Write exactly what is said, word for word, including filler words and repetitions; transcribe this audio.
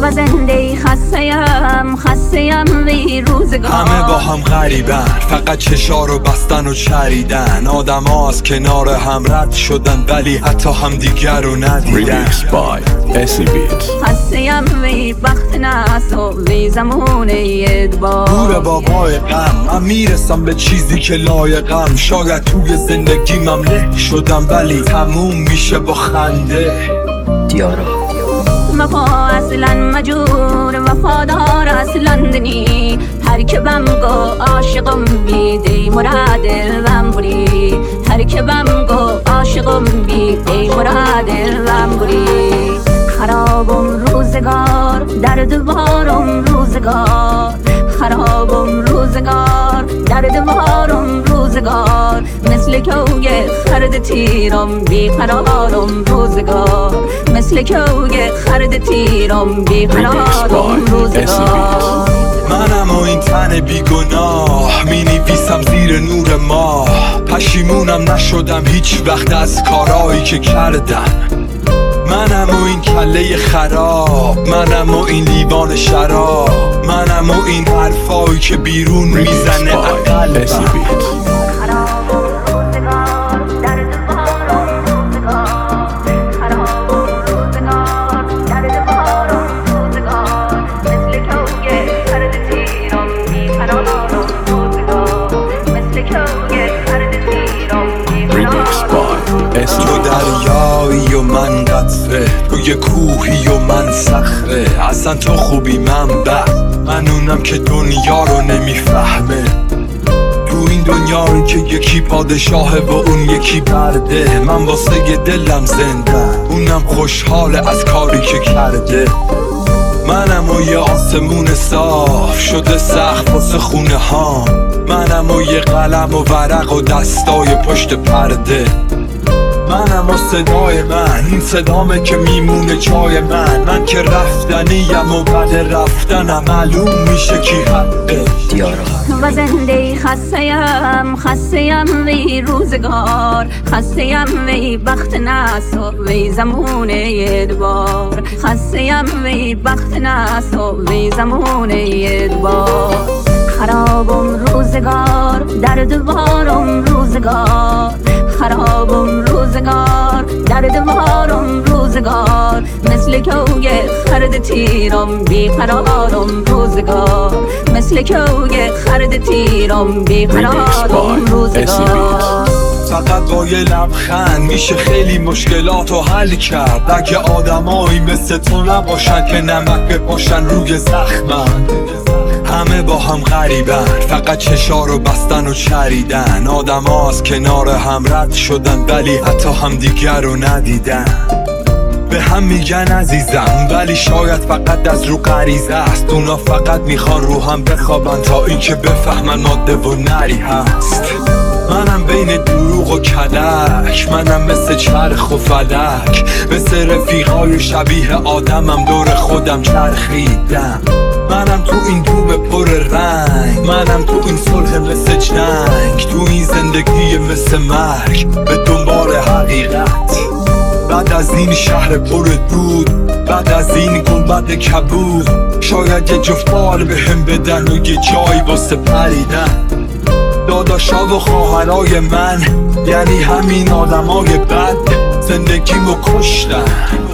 و زنده خسته‌ام خسته‌ام وی روزگار. همه با هم غریبن، فقط چشا رو بستن و چریدن. آدم ها از کنار هم رد شدن ولی حتی هم دیگر رو ندیدن. خسته‌ام وی بخت ناس و وی زمان ادبار. دور بابای غم من میرسم به چیزی که لایقم. شاید توی زندگی مملک شدم ولی تموم میشه با خنده. دیارا وفا اصلا مجور وفادار اصلا دنی. هر که بم گو عاشقم بیدی مراد وم بری. هر که بم گو عاشقم بیدی مراد وم بری. خرابم روزگار درد بارم روزگار. خرابم روزگار درد بارم روزگار. مثل کوگ خرد تیرم بیقرارم روزگار. مثل کوگ خرد تیرم بیقرارم روزگار. منم و این تن بیگناه می نویسم زیر نور ماه. پشیمونم نشدم هیچ وقت از کارهایی که کردم. منم و این کله خراب، منم و این لیوان شراب، منم و این حرفایی که بیرون میزنه عقل. تو دریایی و من قطره، تو یه کوهی و من صخره. اصلا تو خوبی من بد، من اونم که دنیا رو نمیفهمه. تو این دنیایی که یکی پادشاهه و اون یکی برده. من واسه دلم زنده، اونم خوشحاله از کاری که کرده. منم و یه آسمون صاف شده سقف واسه خونه ها. منم و یه قلم و ورق و دستای پشت پرده. منم و صدای من، این صدامه که میمونه جای من. من که رفتنیم و بعد رفتنم معلوم میشه کی حقه. دیارا و زنده خسته‌ام خسته‌ام وی روزگار. خسته‌ام وی بخت ناس و وی زمان ادبار. خسته‌ام وی بخت ناس و وی زمان ادبار. خرابم روزگار درد بارم روزگار. خرابم روزگار درد بارم روزگار. مثل کوگ خرد تیرم بیقرارم روزگار. مثل کوگ خرد تیرم بیقرارم روزگار. فقط با یه لبخند میشه خیلی مشکلات رو حل کرد. اگه آدمایی مثل تو نباشن که نمک بپاشن روی زخمم. همه با هم غریبن، فقط چشا رو بستن و چریدن. آدم ها از کنار هم رد شدن ولی حتی هم دیگر رو ندیدن. به هم میگن عزیزم ولی شاید فقط از رو غریزه است. اونا فقط میخوان رو هم بخوابن تا اینکه بفهمن ماده و نری هست. منم بین دروغ و کلک، منم مثل چرخ و فلک. مثل رفیقای شبیه آدمم دور خودم چرخیدم. منم تو این دوم پر رنگ، منم تو این صلح مثل جنگ. تو این زندگی مثل مرگ به دنبال حقیقت. بعد از این شهر پر دود، بعد از این گنبد کبود، شاید یه جفت بال به هم بدن و یه جایی واسه پریدن. داداشا و خواهرای من یعنی همین آدمای بد زندگیمو کشتن.